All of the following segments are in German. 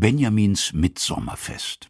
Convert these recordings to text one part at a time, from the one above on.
Benjamins Mittsommerfest.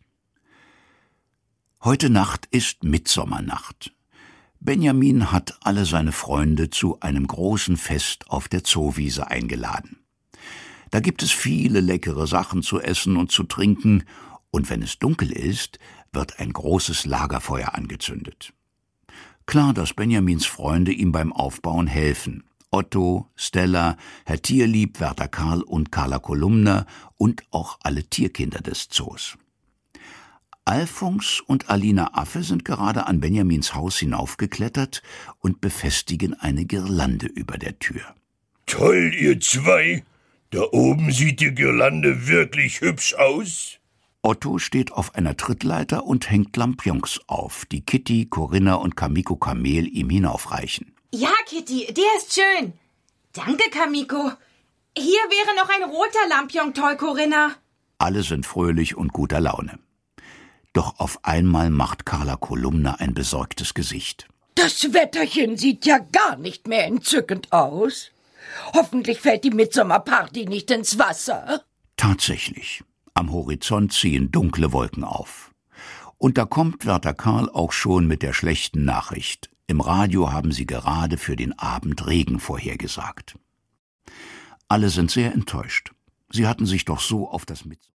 Heute Nacht ist Mittsommernacht. Benjamin hat alle seine Freunde zu einem großen Fest auf der Zoowiese eingeladen. Da gibt es viele leckere Sachen zu essen und zu trinken, und wenn es dunkel ist, wird ein großes Lagerfeuer angezündet. Klar, dass Benjamins Freunde ihm beim Aufbauen helfen. Otto, Stella, Herr Tierlieb, Wärter Karl und Carla Kolumna und auch alle Tierkinder des Zoos. Alfons und Alina Affe sind gerade an Benjamins Haus hinaufgeklettert und befestigen eine Girlande über der Tür. Toll, ihr zwei! Da oben sieht die Girlande wirklich hübsch aus. Otto steht auf einer Trittleiter und hängt Lampions auf, die Kitty, Corinna und Kamiko Kamel ihm hinaufreichen. Ja, Kitty, der ist schön. Danke, Kamiko. Hier wäre noch ein roter Lampion toll, Corinna. Alle sind fröhlich und guter Laune. Doch auf einmal macht Carla Kolumna ein besorgtes Gesicht. Das Wetterchen sieht ja gar nicht mehr entzückend aus. Hoffentlich fällt die Mittsommerparty nicht ins Wasser. Tatsächlich. Am Horizont ziehen dunkle Wolken auf. Und da kommt Wärter Karl auch schon mit der schlechten Nachricht. Im Radio haben sie gerade für den Abend Regen vorhergesagt. Alle sind sehr enttäuscht. Sie hatten sich doch so auf das